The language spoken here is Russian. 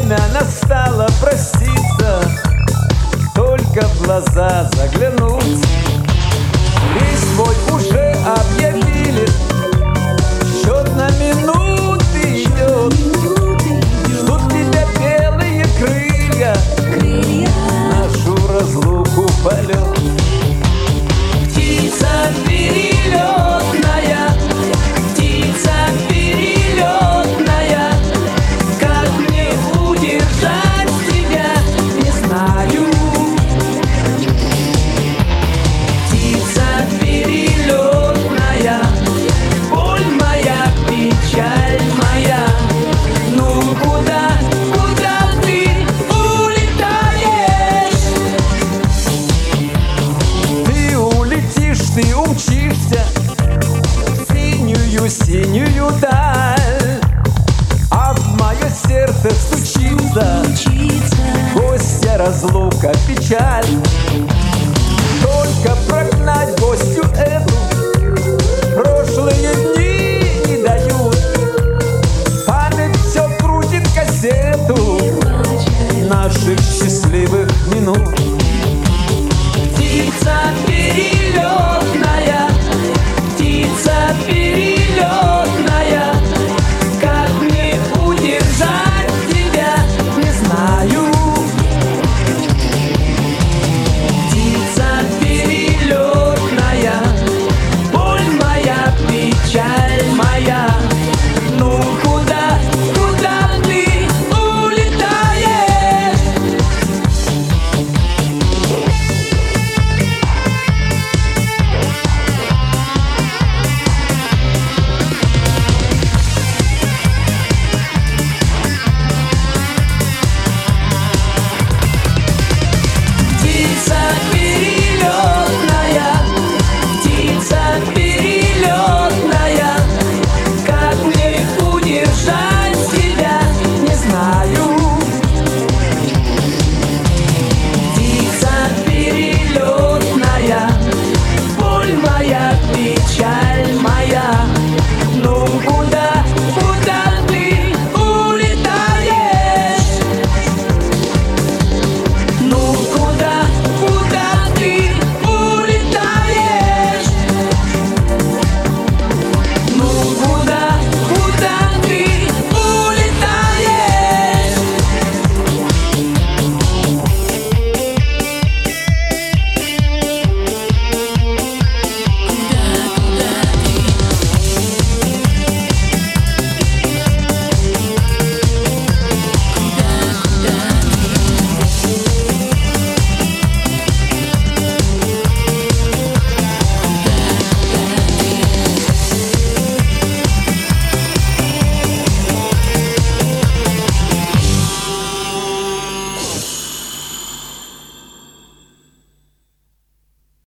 Время настало проститься, только в глаза заглянуть. Весь свой уже объявили, счет на минуты идет. Ждут тебя белые крылья, нашу разлуку полет. Птица перелетная, птица перелетная, как мне удержать тебя, не знаю. Птица перелетная, боль моя, печаль моя, ну куда ты улетаешь? Ты улетишь, ты умчишься в синюю даль, а в мое сердце стучится гостья, разлука, печаль. Только прогнать гостью эту прошлые дни не дают. Память все крутит кассету наших счастливых минут. Птица перелетная, птица перелетная, как мне удержать